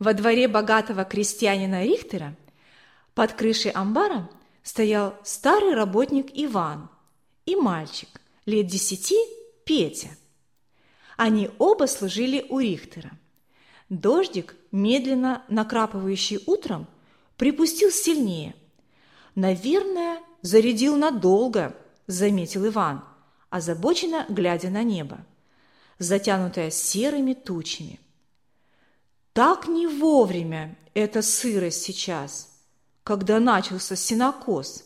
Во дворе богатого крестьянина Рихтера под крышей амбара стоял старый работник Иван и мальчик лет 10 Петя. Они оба служили у Рихтера. Дождик, медленно накрапывающий утром, припустил сильнее. «Наверное, зарядил надолго», – заметил Иван, озабоченно глядя на небо, затянутое серыми тучами. «Так не вовремя эта сырость сейчас, когда начался сенокос».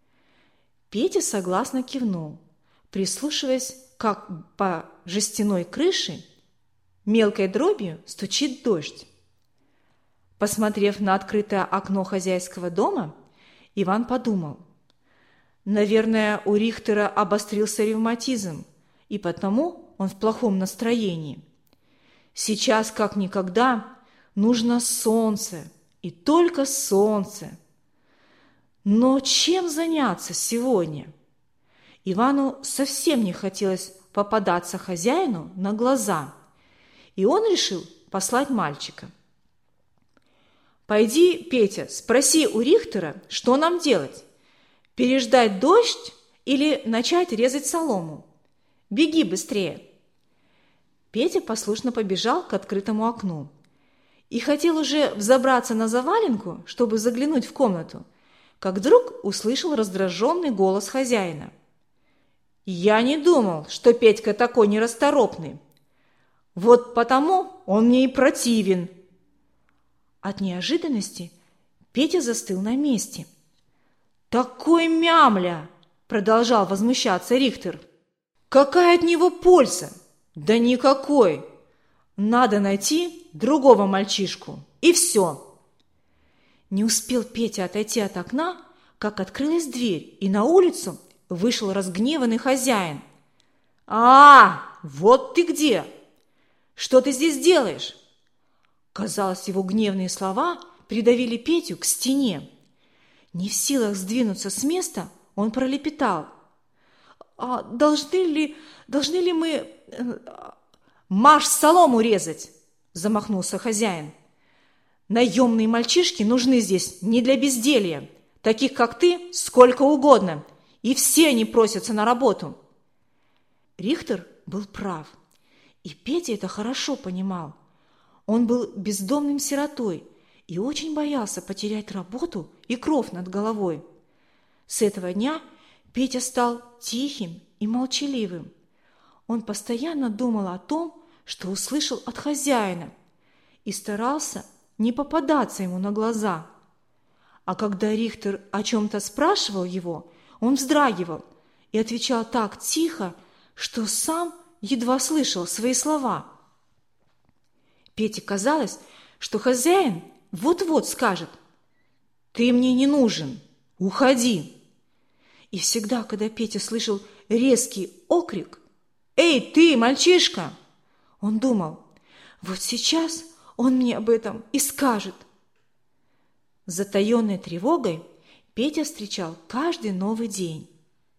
Петя согласно кивнул, прислушиваясь, как по жестяной крыше мелкой дробью стучит дождь. Посмотрев на открытое окно хозяйского дома, Иван подумал: наверное, у Рихтера обострился ревматизм, и потому он в плохом настроении. Сейчас, как никогда, нужно солнце, и только солнце. Но чем заняться сегодня? Ивану совсем не хотелось попадаться хозяину на глаза, и он решил послать мальчика. «Пойди, Петя, спроси у Рихтера, что нам делать? Переждать дождь или начать резать солому? Беги быстрее!» Петя послушно побежал к открытому окну и хотел уже взобраться на заваленку, чтобы заглянуть в комнату, как вдруг услышал раздраженный голос хозяина. «Я не думал, что Петька такой нерасторопный. Вот потому он мне и противен». От неожиданности Петя застыл на месте. «Такой мямля!» – продолжал возмущаться Рихтер. «Какая от него польза? Да никакой! Надо найти другого мальчишку, и все!» Не успел Петя отойти от окна, как открылась дверь, и на улицу вышел разгневанный хозяин. «А, вот ты где! Что ты здесь делаешь?» Казалось, его гневные слова придавили Петю к стене. Не в силах сдвинуться с места, он пролепетал: «А должны ли мы марш солому резать?» – замахнулся хозяин. «Наемные мальчишки нужны здесь не для безделья. Таких, как ты, сколько угодно, и все они просятся на работу». Рихтер был прав, и Петя это хорошо понимал. Он был бездомным сиротой и очень боялся потерять работу и кров над головой. С этого дня Петя стал тихим и молчаливым. Он постоянно думал о том, что услышал от хозяина, и старался не попадаться ему на глаза. А когда Рихтер о чем-то спрашивал его, он вздрагивал и отвечал так тихо, что сам едва слышал свои слова. Пете казалось, что хозяин вот-вот скажет: «Ты мне не нужен, уходи!» И всегда, когда Петя слышал резкий окрик: «Эй, ты, мальчишка!», он думал: вот сейчас он мне об этом и скажет. С затаенной тревогой Петя встречал каждый новый день.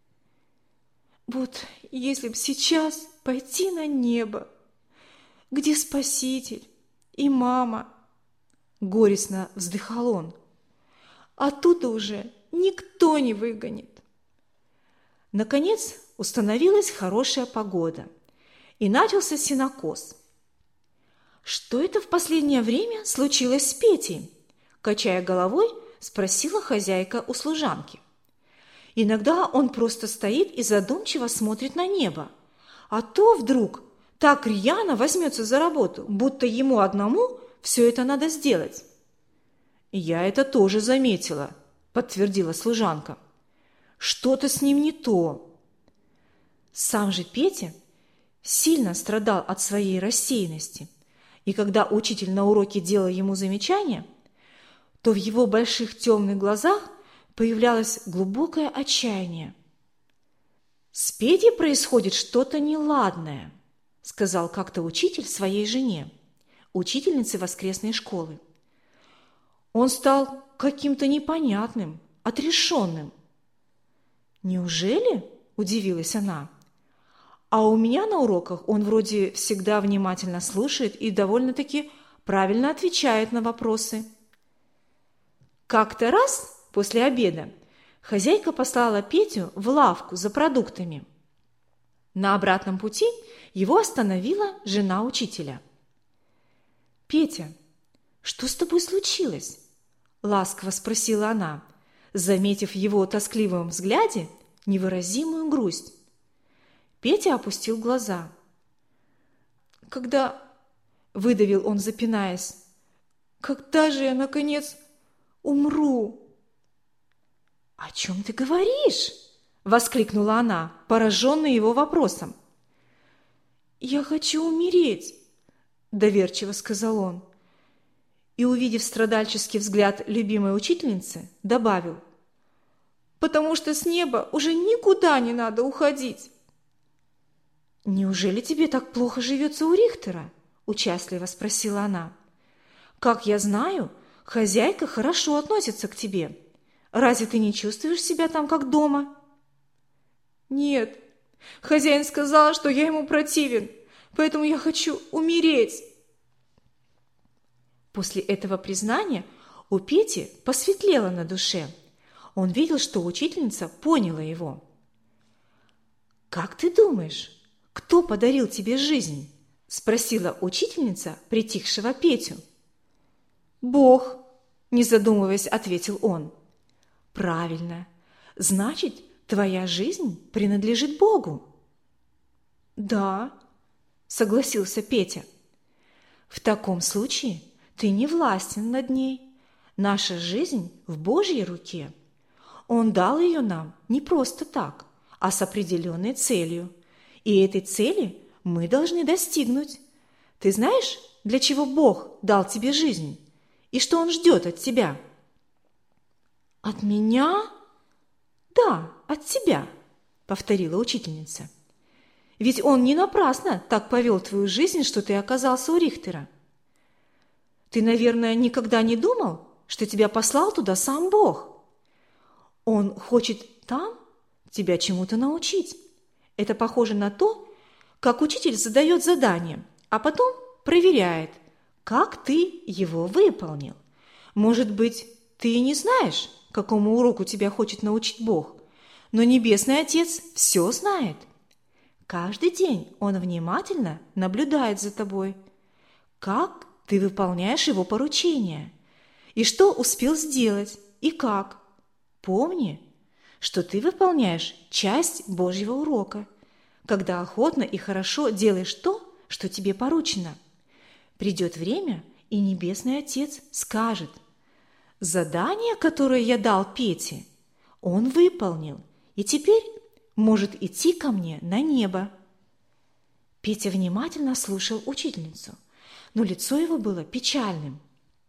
«Вот если б сейчас пойти на небо, где Спаситель и мама?» – горестно вздыхал он. «Оттуда уже никто не выгонит». Наконец установилась хорошая погода, и начался сенокос. «Что это в последнее время случилось с Петей?» – качая головой, спросила хозяйка у служанки. «Иногда он просто стоит и задумчиво смотрит на небо, а то вдруг так рьяно возьмется за работу, будто ему одному все это надо сделать». «Я это тоже заметила», – подтвердила служанка. «Что-то с ним не то». Сам же Петя сильно страдал от своей рассеянности, и когда учитель на уроке делал ему замечания, то в его больших темных глазах появлялось глубокое отчаяние. «С Петей происходит что-то неладное», – сказал как-то учитель своей жене, учительнице воскресной школы. «Он стал каким-то непонятным, отрешенным». «Неужели?» – удивилась она. «А у меня на уроках он вроде всегда внимательно слушает и довольно-таки правильно отвечают на вопросы. Как-то раз после обеда хозяйка послала Петю в лавку за продуктами. На обратном пути его остановила жена учителя. «Петя, что с тобой случилось?» – ласково спросила она, заметив в его тоскливом взгляде невыразимую грусть. Петя опустил глаза. «Когда...» – выдавил он, запинаясь. «Когда же я, наконец, умру?» «О чем ты говоришь?» – воскликнула она, пораженная его вопросом. «Я хочу умереть», – доверчиво сказал он. И, увидев страдальческий взгляд любимой учительницы, добавил: «Потому что с неба уже никуда не надо уходить». «Неужели тебе так плохо живется у Рихтера?» – участливо спросила она. «Как я знаю, хозяйка хорошо относится к тебе. Разве ты не чувствуешь себя там как дома?» «Нет, хозяин сказал, что я ему противен, поэтому я хочу умереть». После этого признания у Пети посветлело на душе. Он видел, что учительница поняла его. «Как ты думаешь, кто подарил тебе жизнь?» – спросила учительница притихшего Петю. «Бог», – не задумываясь, ответил он. «Правильно. Значит, твоя жизнь принадлежит Богу». «Да», – согласился Петя. «В таком случае ты не властен над ней. Наша жизнь в Божьей руке. Он дал ее нам не просто так, а с определенной целью. И этой цели мы должны достигнуть. Ты знаешь, для чего Бог дал тебе жизнь? И что Он ждет от тебя?» «От меня?» «Да, от тебя», — повторила учительница. «Ведь Он не напрасно так повел твою жизнь, что ты оказался у Рихтера. Ты, наверное, никогда не думал, что тебя послал туда сам Бог. Он хочет там тебя чему-то научить. Это похоже на то, как учитель задает задание, а потом проверяет, как ты его выполнил. Может быть, ты и не знаешь, какому уроку тебя хочет научить Бог, но Небесный Отец все знает. Каждый день Он внимательно наблюдает за тобой, как ты выполняешь Его поручения, и что успел сделать, и как. Помни, что ты выполняешь часть Божьего урока, когда охотно и хорошо делаешь то, что тебе поручено. Придет время, и Небесный Отец скажет: «Задание, которое я дал Пете, он выполнил, и теперь может идти ко мне на небо». Петя внимательно слушал учительницу, но лицо его было печальным.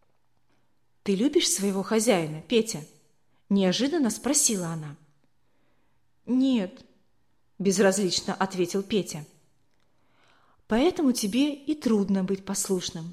«Ты любишь своего хозяина, Петя?» – неожиданно спросила она. «Нет», – безразлично ответил Петя. «Поэтому тебе и трудно быть послушным».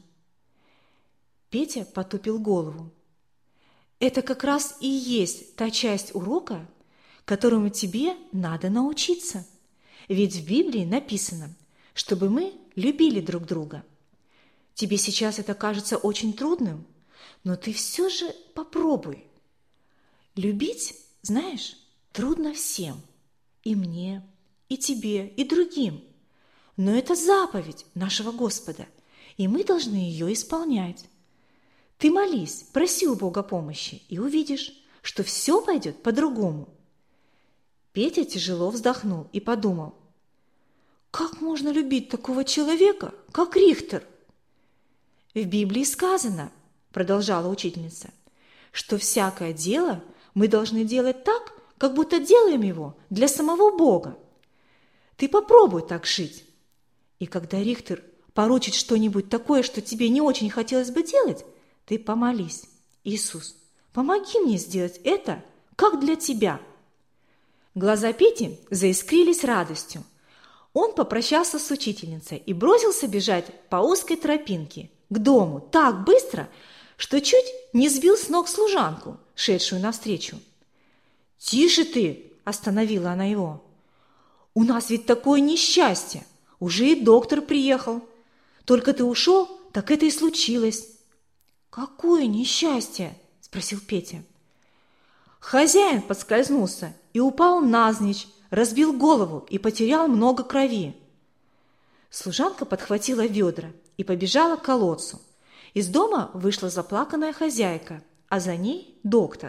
Петя потупил голову. «Это как раз и есть та часть урока, которому тебе надо научиться. Ведь в Библии написано, чтобы мы любили друг друга. Тебе сейчас это кажется очень трудным, но ты все же попробуй. Любить, знаешь, трудно всем, и мне, и тебе, и другим. Но это заповедь нашего Господа, и мы должны ее исполнять. Ты молись, проси у Бога помощи, и увидишь, что все пойдет по-другому». Петя тяжело вздохнул и подумал: «Как можно любить такого человека, как Рихтер?» «В Библии сказано, – продолжала учительница, – что всякое дело мы должны делать так, как будто делаем его для самого Бога. Ты попробуй так жить. И когда Рихтер поручит что-нибудь такое, что тебе не очень хотелось бы делать, ты помолись: Иисус, помоги мне сделать это, как для Тебя». Глаза Пети заискрились радостью. Он попрощался с учительницей и бросился бежать по узкой тропинке к дому так быстро, что чуть не сбил с ног служанку, шедшую навстречу. «Тише ты!» – остановила она его. «У нас ведь такое несчастье! Уже и доктор приехал. Только ты ушел, так это и случилось». «Какое несчастье?» – спросил Петя. «Хозяин подскользнулся и упал навзничь, разбил голову и потерял много крови». Служанка подхватила ведра и побежала к колодцу. Из дома вышла заплаканная хозяйка, а за ней доктор.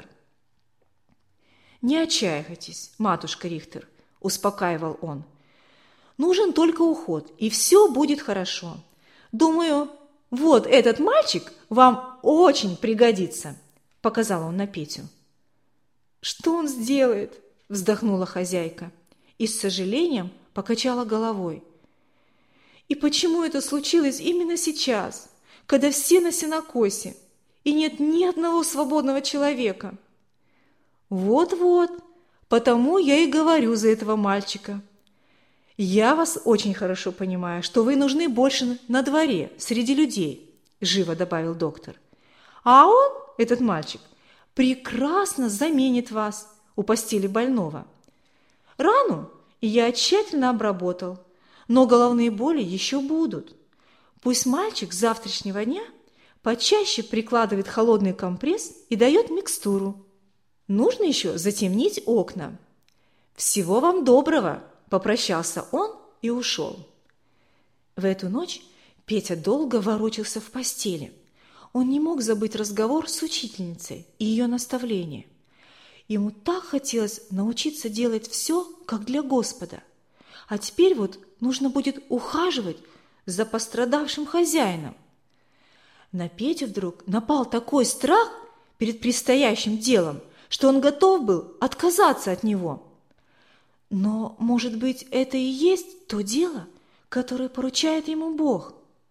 «Не отчаивайтесь, матушка Рихтер», – успокаивал он. «Нужен только уход, и все будет хорошо. Думаю, вот этот мальчик вам очень пригодится», – показал он на Петю. «Что он сделает?» – вздохнула хозяйка и с сожалением покачала головой. «И почему это случилось именно сейчас, когда все на сенокосе, и нет ни одного свободного человека?» «Вот-вот, потому я и говорю за этого мальчика. Я вас очень хорошо понимаю, что вы нужны больше на дворе, среди людей», – живо добавил доктор. «А он, этот мальчик, прекрасно заменит вас у постели больного. Рану я тщательно обработал, но головные боли еще будут. Пусть мальчик с завтрашнего дня почаще прикладывает холодный компресс и дает микстуру. Нужно еще затемнить окна. Всего вам доброго», – попрощался он и ушел. В эту ночь Петя долго ворочался в постели. Он не мог забыть разговор с учительницей и ее наставления. Ему так хотелось научиться делать все, как для Господа. А теперь вот нужно будет ухаживать за пострадавшим хозяином. На Петю вдруг напал такой страх перед предстоящим делом, что он готов был отказаться от него. Но, может быть, это и есть то дело, которое поручает ему Бог?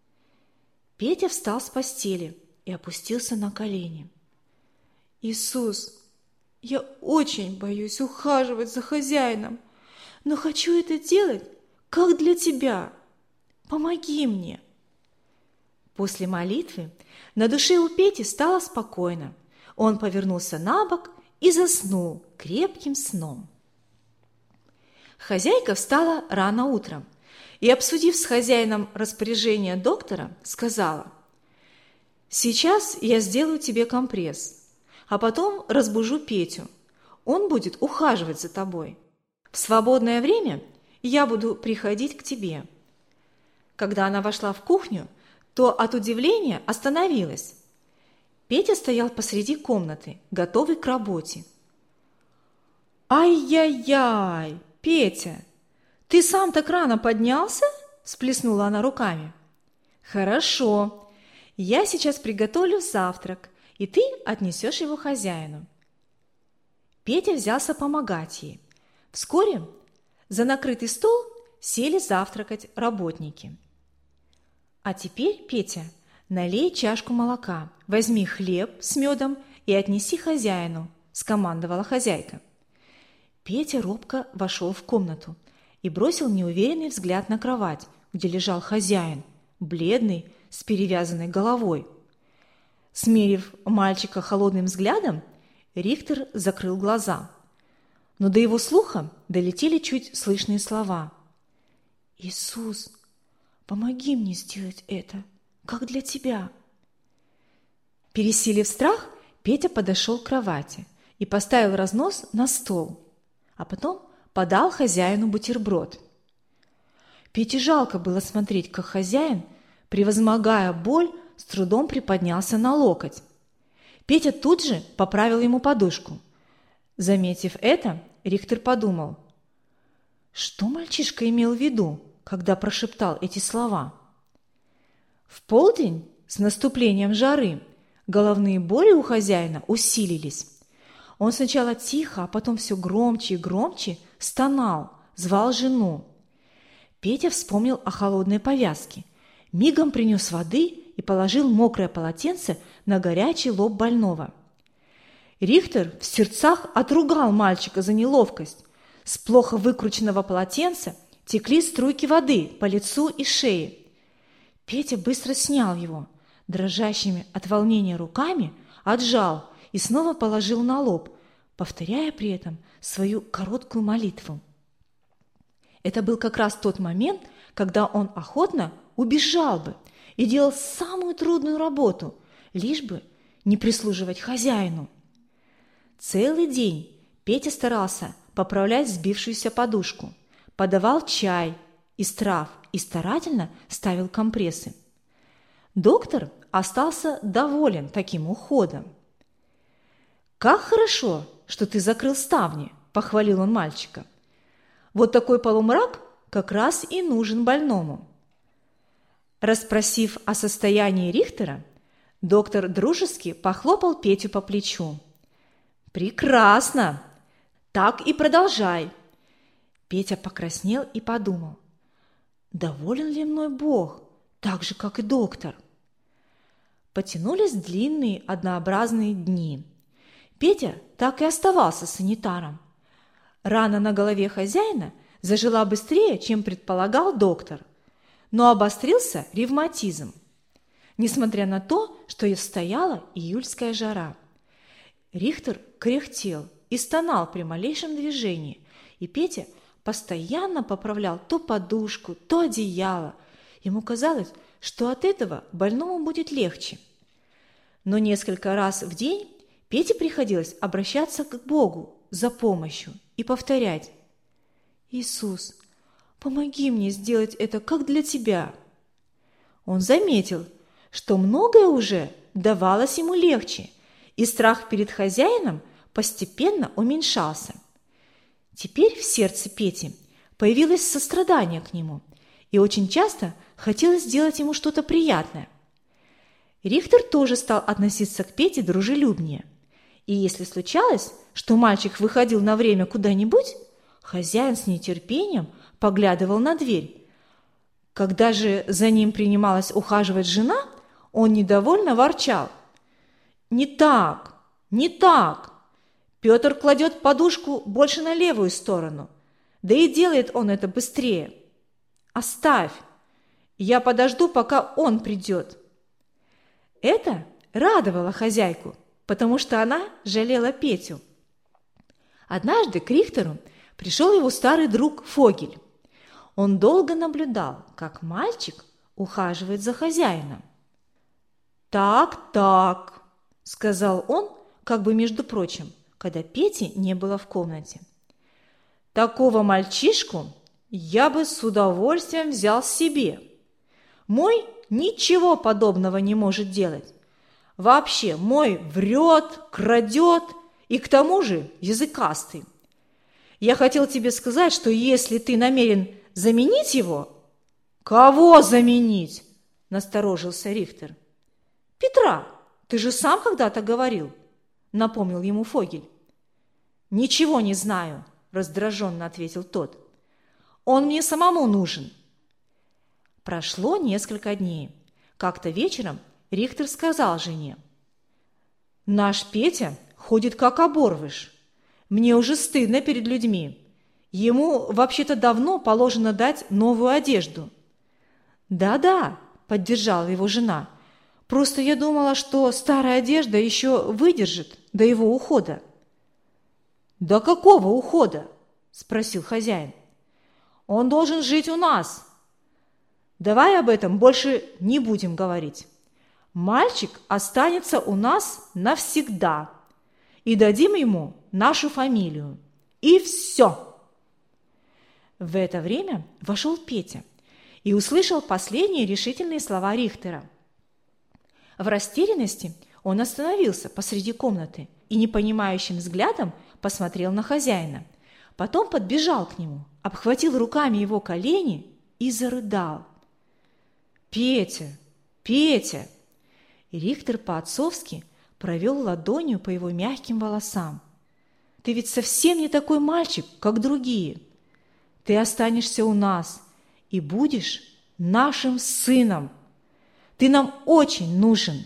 Петя встал с постели и опустился на колени. «Иисус, я очень боюсь ухаживать за хозяином, но хочу это делать, как для Тебя. Помоги мне». После молитвы на душе у Пети стало спокойно. Он повернулся на бок и заснул крепким сном. Хозяйка встала рано утром и, обсудив с хозяином распоряжение доктора, сказала: «Сейчас я сделаю тебе компресс, а потом разбужу Петю. Он будет ухаживать за тобой. В свободное время я буду приходить к тебе». Когда она вошла в кухню, то от удивления остановилась. Петя стоял посреди комнаты, готовый к работе. «Ай-яй-яй, Петя, ты сам так рано поднялся?» – всплеснула она руками. «Хорошо. Я сейчас приготовлю завтрак, и ты отнесешь его хозяину». Петя взялся помогать ей. Вскоре за накрытый стол сели завтракать работники. «А теперь, Петя, налей чашку молока, возьми хлеб с медом и отнеси хозяину», – скомандовала хозяйка. Петя робко вошел в комнату и бросил неуверенный взгляд на кровать, где лежал хозяин, бледный, с перевязанной головой. Смерив мальчика холодным взглядом, Рихтер закрыл глаза. Но до его слуха долетели чуть слышные слова. «Иисус, помоги мне сделать это, как для Тебя». Пересилив страх, Петя подошел к кровати и поставил разнос на стол, а потом подал хозяину бутерброд. Пете жалко было смотреть, как хозяин, превозмогая боль, с трудом приподнялся на локоть. Петя тут же поправил ему подушку. Заметив это, Рихтер подумал, что мальчишка имел в виду, когда прошептал эти слова. В полдень, с наступлением жары, головные боли у хозяина усилились. Он сначала тихо, а потом все громче и громче стонал, звал жену. Петя вспомнил о холодной повязке, мигом принес воды и положил мокрое полотенце на горячий лоб больного. Рихтер в сердцах отругал мальчика за неловкость. С плохо выкрученного полотенца текли струйки воды по лицу и шее. Петя быстро снял его, дрожащими от волнения руками отжал и снова положил на лоб, повторяя при этом свою короткую молитву. Это был как раз тот момент, когда он охотно убежал бы, и делал самую трудную работу, лишь бы не прислуживать хозяину. Целый день Петя старался поправлять сбившуюся подушку, подавал чай из трав и старательно ставил компрессы. Доктор остался доволен таким уходом. «Как хорошо, что ты закрыл ставни», – похвалил он мальчика. «Вот такой полумрак как раз и нужен больному». Расспросив о состоянии Рихтера, доктор дружески похлопал Петю по плечу. «Прекрасно! Так и продолжай!» Петя покраснел и подумал: доволен ли мной Бог, так же, как и доктор? Потянулись длинные однообразные дни. Петя так и оставался санитаром. Рана на голове хозяина зажила быстрее, чем предполагал доктор, но обострился ревматизм, несмотря на то, что стояла июльская жара. Рихтер кряхтел и стонал при малейшем движении, и Петя постоянно поправлял то подушку, то одеяло. Ему казалось, что от этого больному будет легче. Но несколько раз в день Пете приходилось обращаться к Богу за помощью и повторять: «Иисус, помоги мне сделать это как для Тебя». Он заметил, что многое уже давалось ему легче, и страх перед хозяином постепенно уменьшался. Теперь в сердце Пети появилось сострадание к нему, и очень часто хотелось сделать ему что-то приятное. Рихтер тоже стал относиться к Пете дружелюбнее, и если случалось, что мальчик выходил на время куда-нибудь, хозяин с нетерпением поглядывал на дверь. Когда же за ним принималась ухаживать жена, он недовольно ворчал: «Не так, не так! Петр кладет подушку больше на левую сторону, да и делает он это быстрее. Оставь, я подожду, пока он придет». Это радовало хозяйку, потому что она жалела Петю. Однажды к Рихтеру пришел его старый друг Фогель. Он долго наблюдал, как мальчик ухаживает за хозяином. «Так», – сказал он, как бы между прочим, когда Пети не было в комнате. «Такого мальчишку я бы с удовольствием взял себе. Мой ничего подобного не может делать. Вообще, мой врет, крадет и к тому же языкастый. Я хотел тебе сказать, что если ты намерен заменить его...» «Кого заменить?» – насторожился Рихтер. «Петра, ты же сам когда-то говорил», – напомнил ему Фогель. «Ничего не знаю», – раздраженно ответил тот. «Он мне самому нужен». Прошло несколько дней. Как-то вечером Рихтер сказал жене: «Наш Петя ходит как оборвыш. Мне уже стыдно перед людьми. Ему вообще-то давно положено дать новую одежду». «Да-да», – поддержала его жена. «Просто я думала, что старая одежда еще выдержит до его ухода». «До какого ухода?» – спросил хозяин. «Он должен жить у нас. Давай об этом больше не будем говорить. Мальчик останется у нас навсегда, и дадим ему нашу фамилию. И все». В это время вошел Петя и услышал последние решительные слова Рихтера. В растерянности он остановился посреди комнаты и непонимающим взглядом посмотрел на хозяина. Потом подбежал к нему, обхватил руками его колени и зарыдал. «Петя, Петя!» И Рихтер по-отцовски провел ладонью по его мягким волосам. «Ты ведь совсем не такой мальчик, как другие. Ты останешься у нас и будешь нашим сыном. Ты нам очень нужен».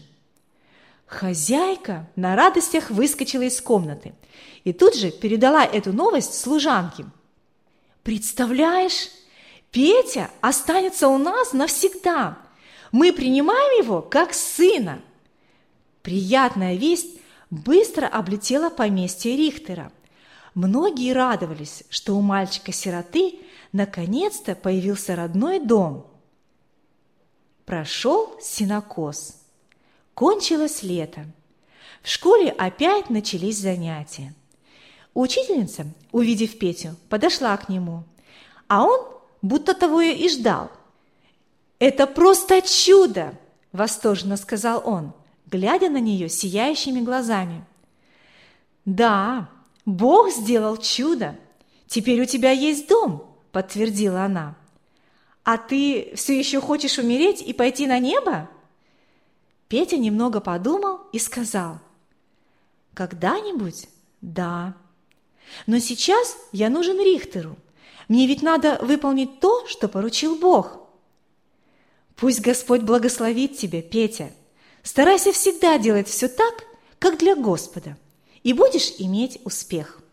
Хозяйка на радостях выскочила из комнаты и тут же передала эту новость служанке. «Представляешь, Петя останется у нас навсегда. Мы принимаем его как сына». Приятная весть быстро облетела поместье Рихтера. Многие радовались, что у мальчика-сироты наконец-то появился родной дом. Прошел сенокос. Кончилось лето. В школе опять начались занятия. Учительница, увидев Петю, подошла к нему, а он будто того и ждал. «Это просто чудо!» – восторженно сказал он, глядя на нее сияющими глазами. «Да, Бог сделал чудо. Теперь у тебя есть дом», – подтвердила она. «А ты все еще хочешь умереть и пойти на небо?» Петя немного подумал и сказал: «Когда-нибудь, да. Но сейчас я нужен Рихтеру. Мне ведь надо выполнить то, что поручил Бог». «Пусть Господь благословит тебя, Петя. Старайся всегда делать все так, как для Господа, и будешь иметь успех».